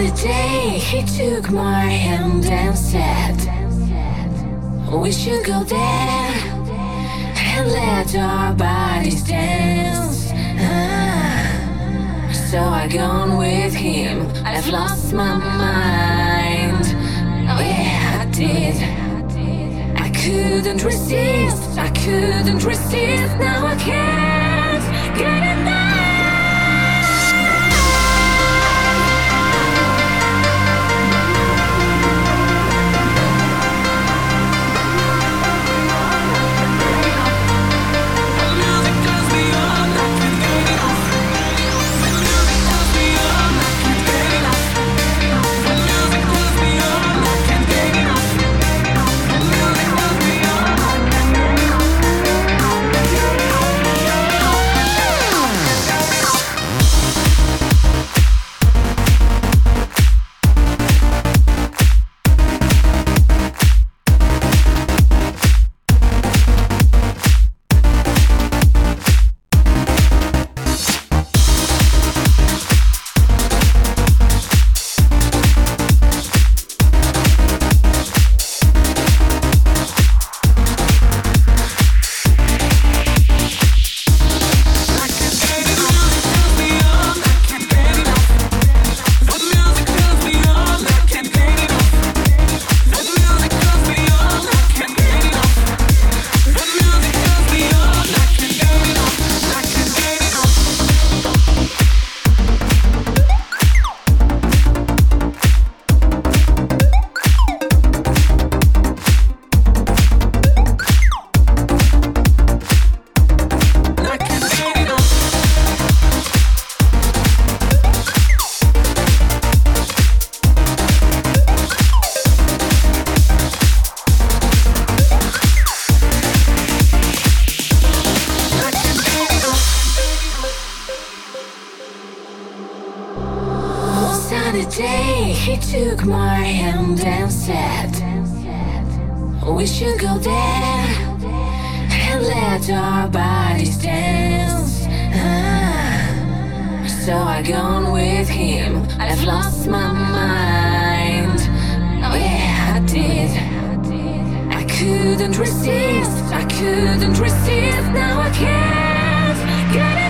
sunny day, he took my hand and said, we should go there and let our bodies dance. So I gone with him, I've lost my mind. Oh yeah, I did. I couldn't resist, now I can't get enough. Sunny day, he took my hand and said, we should go there and let our bodies dance. So I gone with him, I've lost my mind. Oh yeah, I did. I couldn't resist, now I can't get it.